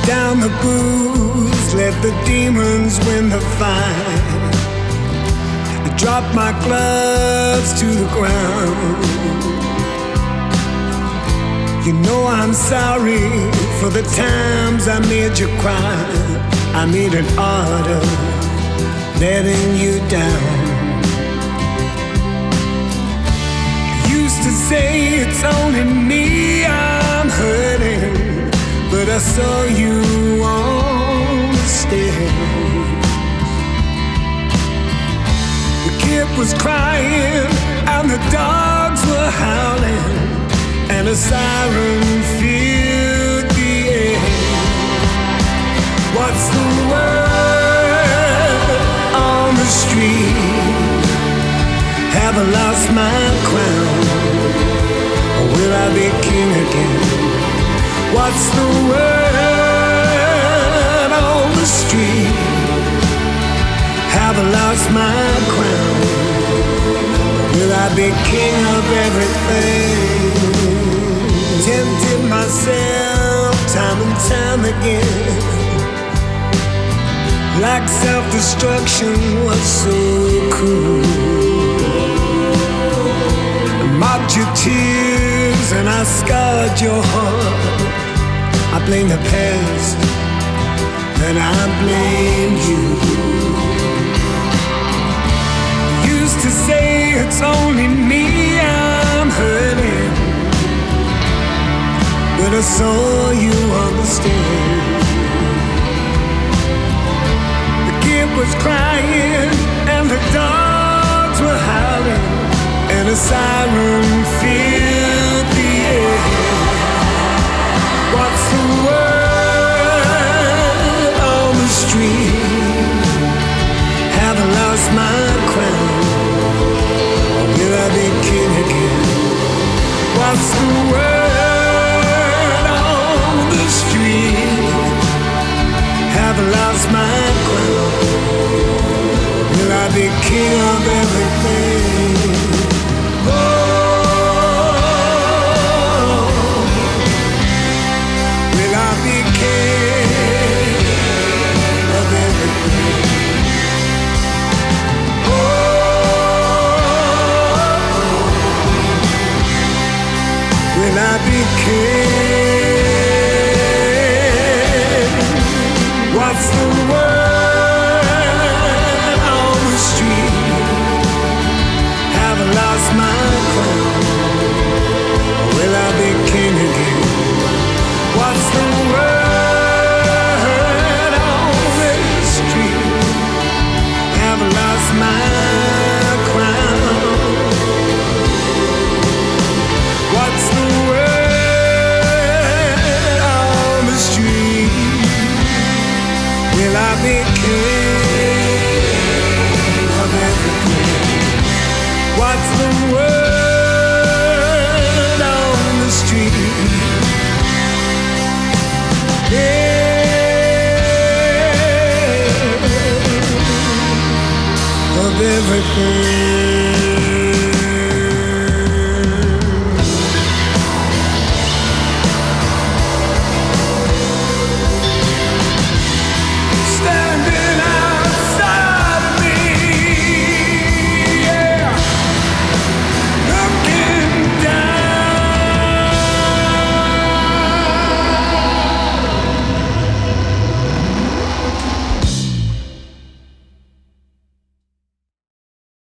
Down the booze, let the demons win the fight. I drop my gloves to the ground. You know I'm sorry for the times I made you cry. I made an art of letting you down. Used to say it's only me I'm hurting, but I saw you on the stage. The kid was crying and the dogs were howling, and a siren filled the air. What's the word on the street? Have I lost my crown, or will I be king again? What's the word on the street? Have I lost my crown, or will I be king of everything? Tempted myself time and time again, like self-destruction was so cruel. I mocked your tears and I scarred your heart. I blame the past and I blame you. Used to say it's only me I'm hurting, but I saw you on the stage. The kid was crying and the dogs were howling, and a siren filled the air. What's the word on the street? Have I lost my crown, or will I be king again? What's the word on the street? Have I lost my crown, or will I be king of everything? Will I be king? What's the word on the street? Have I lost my crown, or will I be king again? What's the word on the street? Have I lost my crown? What's the word on the street? Will I be king of everything? What's the word on the street? Yeah, of everything.